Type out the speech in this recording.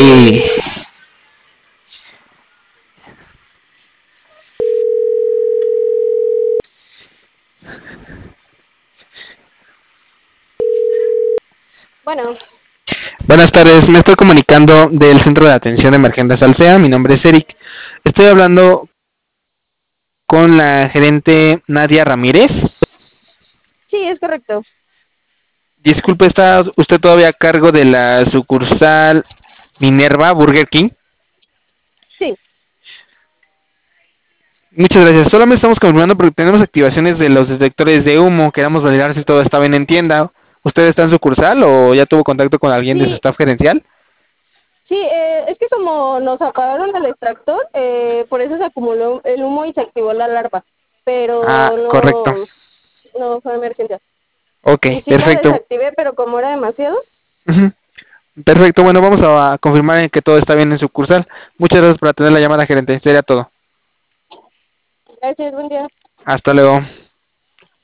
Bueno, Buenas tardes, me estoy comunicando del Centro de Atención de Emergencias Alsea. Mi nombre es Eric. Estoy hablando con la gerente Nadia Ramírez. sí, es correcto. Disculpe, ¿está usted todavía a cargo de la sucursal Minerva Burger King? Sí, Muchas gracias. Solamente estamos confirmando porque tenemos activaciones de los detectores de humo. Queremos validar si todo está bien en tienda. ¿Usted está en sucursal o ya tuvo contacto con alguien de su sí, staff gerencial? sí, es que como nos apagaron el extractor, por eso se acumuló el humo y se activó la alarma, Ah, pero correcto. no fue emergencia. Ok, Y sí la perfecto. desactivé, pero como era demasiado, Ujú. Perfecto, bueno, vamos a confirmar en que todo está bien en sucursal. Muchas gracias por atender la llamada, gerente. Sería todo. gracias, buen día. Hasta luego.